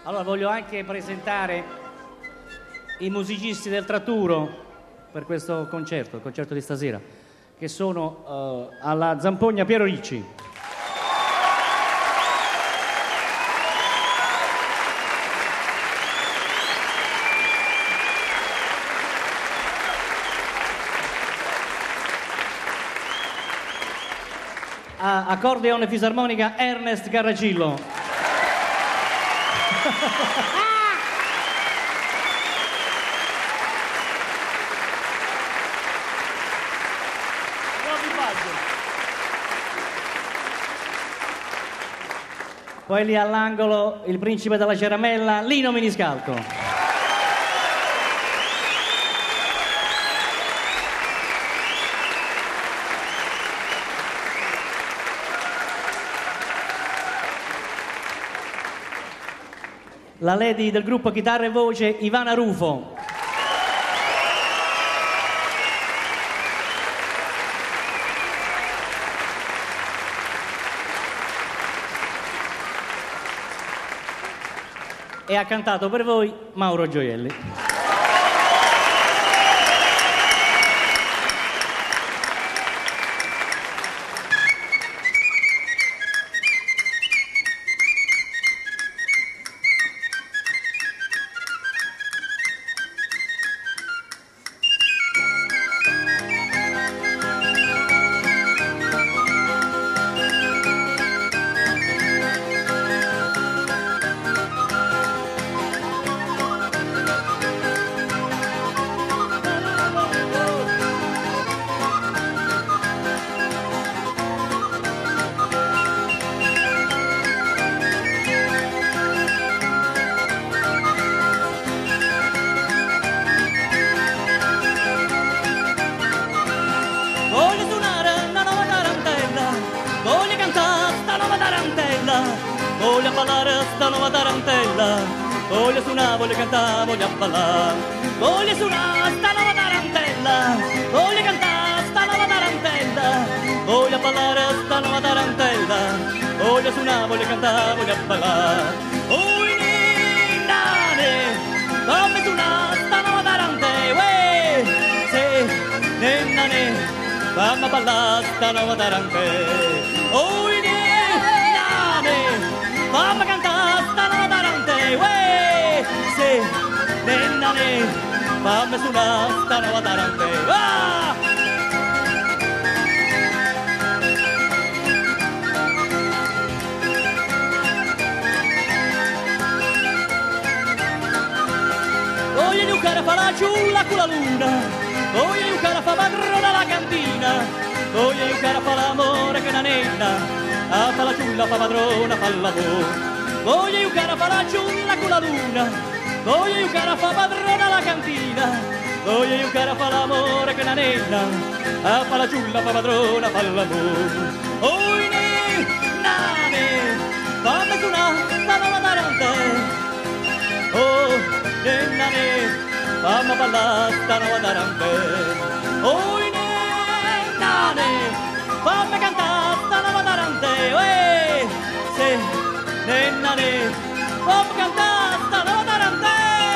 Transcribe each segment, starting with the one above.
Allora voglio anche presentare i musicisti del Tratturo per questo concerto, il concerto di stasera, che sono alla zampogna Piero Ricci, a accordeon e fisarmonica Ernest Garracillo, poi lì all'angolo il principe della Ceramella, Lino Miniscalco. La lady del gruppo chitarra e voce Ivana Rufo. E ha cantato per voi Mauro Gioielli. Voglio ballare sta nuova tarantella, voglio suonare, voglio cantare, voglio ballare. Voglio suonare sta nuova tarantella, voglio cantare sta nuova tarantella. Voglio ballare sta nuova tarantella, voglio suonare, voglio cantare, voglio ballare. Ui nane, fammi suonare sta nuova tarantella, se nane, fammi ballare sta nuova tarantella. Ui nane, fammi cantare sta nuova tarantella, se nane, fammi suonare sta nuova tarantella. Voglio giocare a fare la ciulla con la luna, voglio giocare a fare padrona alla cantina, voglio giocare a fare l'amore che è una nenna, a fare la ciulla, fa padrona, fa l'amore. Voglio giocare a fare la ciulla con la luna, voglio giocare a fare padrona alla cantina, voglio giocare a fare l'amore che è una nenna, a fare la ciulla, fa padrona, fa l'amore. Oi nane, fammi suonare sta nuova tarantella. Oh, nane, fammi ballare sta nuova tarantella. Oh, nane, fammi cantare sta nuova tarantella. Se, nane, fammi cantare sta nuova tarantella.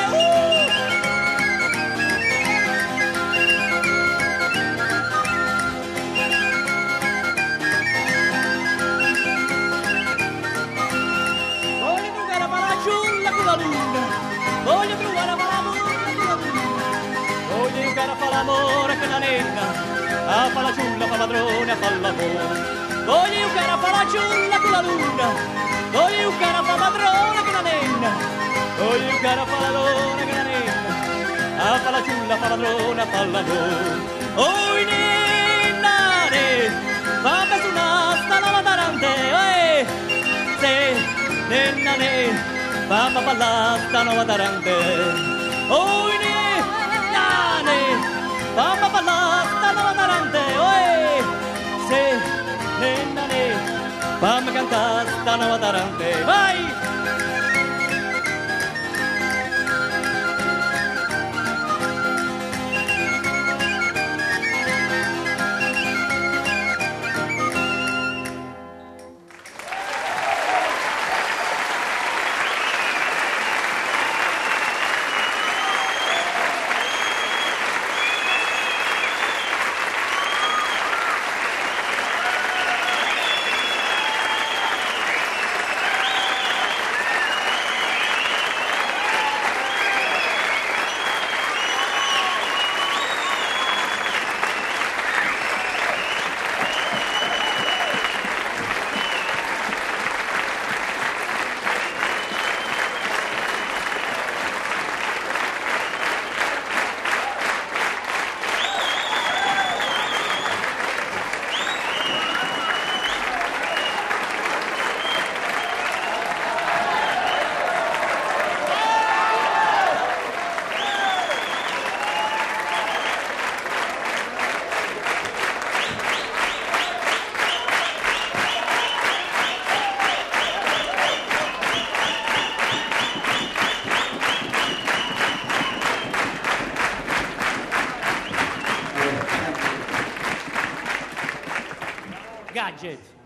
Voglio giocare a fare la ciulla con la luna, voglio trovare l'amore con la luna, voglio giocare a fare l'amore con la nenna, a fare la ciulla, fa padrone, a fare l'amore. Voglio giocare a fare la ciulla con la luna, voglio giocare a fare padrone con la nenna, voglio giocare a fare l'amore con la nenna, a fare la ciulla, fa padrone, a fare l'amore. Oh, nane, fammi suonare sta nuova tarantella, se, nane, fammi ballare sta nuova tarantella. Oh, nane, fammi ballare sta nuova tarantella. Se, nane, fammi cantare sta nuova tarantella. Vai! Gadget.